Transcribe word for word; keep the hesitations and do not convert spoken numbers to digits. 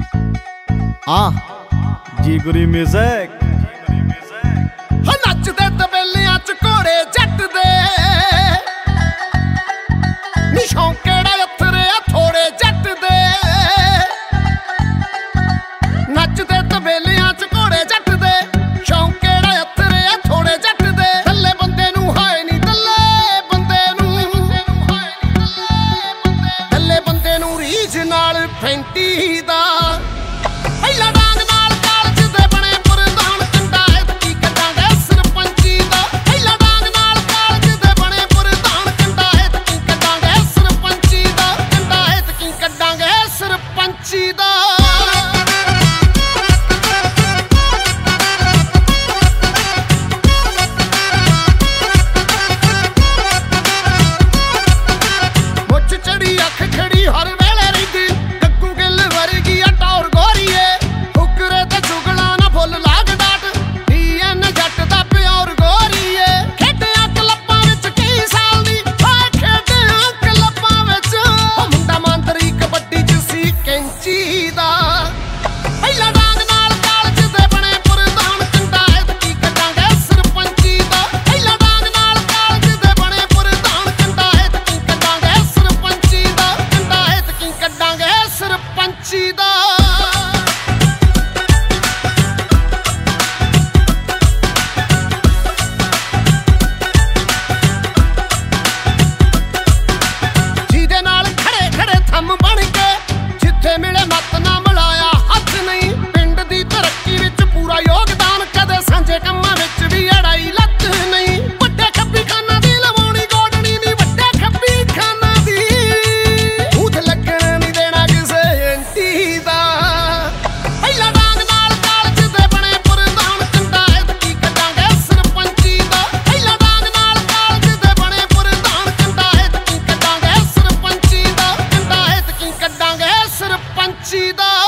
हाँ जी गुरी म्यूजिक नचदे तबेलियां च घोड़े जट दे नी शौंकेड़ा अथरे थोड़े जट दे नचदे तबेलियां च घोड़े जट दे शौंकेड़ा अथरे थोड़े जट दे दल्ले बंदे नू हाय नी दल्ले बंदे नू दल्ले बंदे नू रीझ नाल फैंटी दा पहिला डांग नाल कालज दे बने प्रधान कंडा एतकी कड्डांगे सरपंची दा पहिला डांग नाल कालज दे बने प्रधान कंडा एतकी कड्डांगे सरपंची दा कंडा एतकी कड्डांगे सरपंची दा मुੱਛ चढ़ी अख खड़ी हर वेले रहिंदी गग्गू गिल वर्गी आ टौर गोरीए फुकरे ते चुगला ना फुੱਲ लाग डाट ਡੀਐਨ ਜੱਟ ਦਾ ਪਿਓਰ ਗੋਰੀਏ ਖੇਡਿਆ ਕਲੱਬਾਂ ਵਿੱਚ ਕਈ ਸਾਲ ਦੀ ਹਾਏ ਖੇਡਿਆ ਕਲੱਬਾਂ ਵਿੱਚ ਉਹ ਮੁੰਡਾ ਮੰਤਰੀ ਕਬੱਡੀ ਚ ਸੀ ਕੈਂਚੀ ਦਾ ਪਹਿਲਾ ਡਾਂਗ ਨਾਲ ਕਾਲਜ ਦੇ ਬਣੇ ਪ੍ਰਧਾਨ ਕੰਡਾ ਐਤਕੀ ਕੱਢਾਂਗੇ ਸਰਪੰਚੀ ਦਾ ਪਹਿਲਾ ਡਾਂਗ ਨਾਲ ਕਾਲਜ ਦੇ ਬਣੇ ਪ੍ਰਧਾਨ ਕੰਡਾ ਐਤਕੀ ਕੱਢਾਂਗੇ ਸਰਪੰਚੀ ਦਾ ਕੰਡਾ ਐਤਕੀ ਕੱਢਾਂਗੇ ਸਰਪੰਚੀ ਦਾ ਜਿਹਦੇ ਨਾਲ ਖੜੇ ਖੜੇ ਥੰਮ ਬਣ ਕੇ ਜਿੱਥੇ ਮਿਲੇ ਮੱਤ ਨਾ ਮਿਲਾਇਆ ਹੱਥ ਨਹੀਂ ਪਿੰਡ ਦੀ ਤਰੱਕੀ ਵਿੱਚ ਪੂਰਾ ਯੋਗਦਾਨ ਕਦੇ ਸਾਂਝੇ ਕੰਮਾਂ ਵਿੱਚ ਵੀ ਅੜਾਈ ਲੱਤ ਨਹੀਂ ਵੱਡੇ ਖੱਬੀ ਖਾਨਾ ਦੀ ਲਵਾਉਣੀ ਗੋਡਣੀ ਨਹੀਂ ਵੱਡੇ ਖੱਬੀ ਖਾਨਾ ਦੀ ਊਠ ਲੱਗਣ ਨਹੀਂ ਦੇਣਾ ਕਿਸੇ ਐਂਟੀ ਦਾ ਪਹਿਲਾ ਡਾਂਗ ਨਾਲ ਕਾਲਜ ਦੇ ਬਣੇ ਪ੍ਰਧਾਨ ਕੰਡਾ ਐਤਕੀ ਕੱਢਾਂਗੇ ਸਰਪੰਚੀ ਦਾ ਪਹਿਲਾ ਡਾਂਗ ਨਾਲ ਕਾਲਜ ਦੇ ਬਣੇ ਪ੍ਰਧਾਨ ਕੰਡਾ ਐਤਕੀ ਕੱਢਾਂਗੇ ਸਰਪੰਚੀ ਦਾ ਕੰਡਾ ਐਤਕੀ ਕੱਢਾਂਗੇ ਸਰਪੰਚੀ ਦਾ